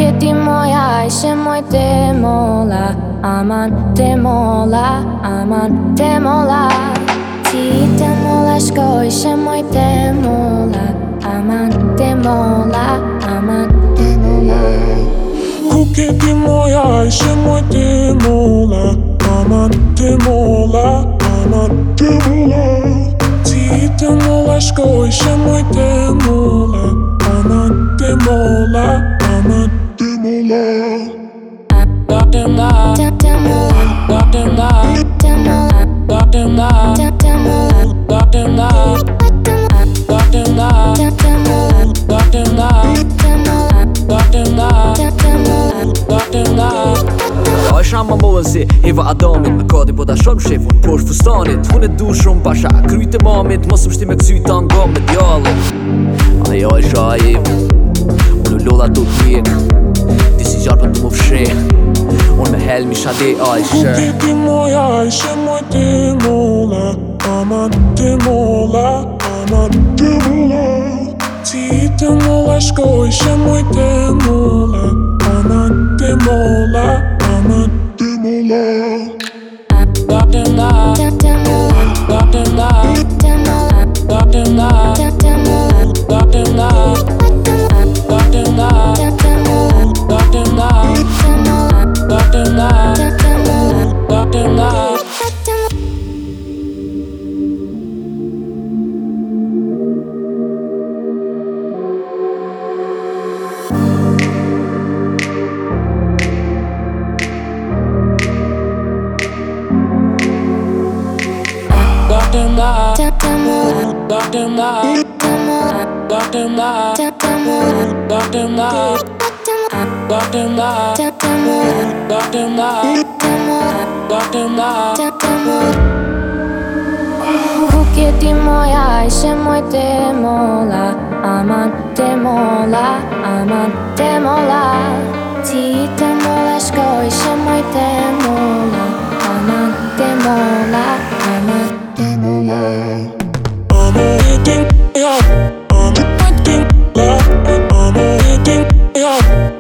ti moja ishe moj te mola Aman te mola, aman te mola Ti te mola shko ishe moj te mola Aman te mola, aman te mola Kuke ti moja ishe moj te mola Aman te mola, aman te mola Ti te mola shko ishe moj te mola Aman te mola, aman te mola Te mola, te mola, te mola, te mola, te mola, te mola, te mola, te mola, te mola. Għax għamma mowzi, Iva għadomit Ma kodi boda xom xef un porx fustanit Hun id-du xrum paxa, krujti mamit Ma subx timek sujtan gomit jallit Ajaj xajib Unu l-lola tutmiek Disi ġarba tumu fxie Un meħel mi xadi għajxe Kuke ti moja ishe moj te mola Aman te mola, aman te mola Ti te mola shko ishe moj te mola Aman te mola, aman te mola Te mola, te mola, te mola, te mola, te mola, te mola, te mola. Kuke ti moja ishe moj te mola Aman te mola, aman te mola Ti te mola shko ishe moj te mola Aman te mola, aman te mola I'm waiting, yeah. I'm waiting, yeah. I'm waiting, yeah.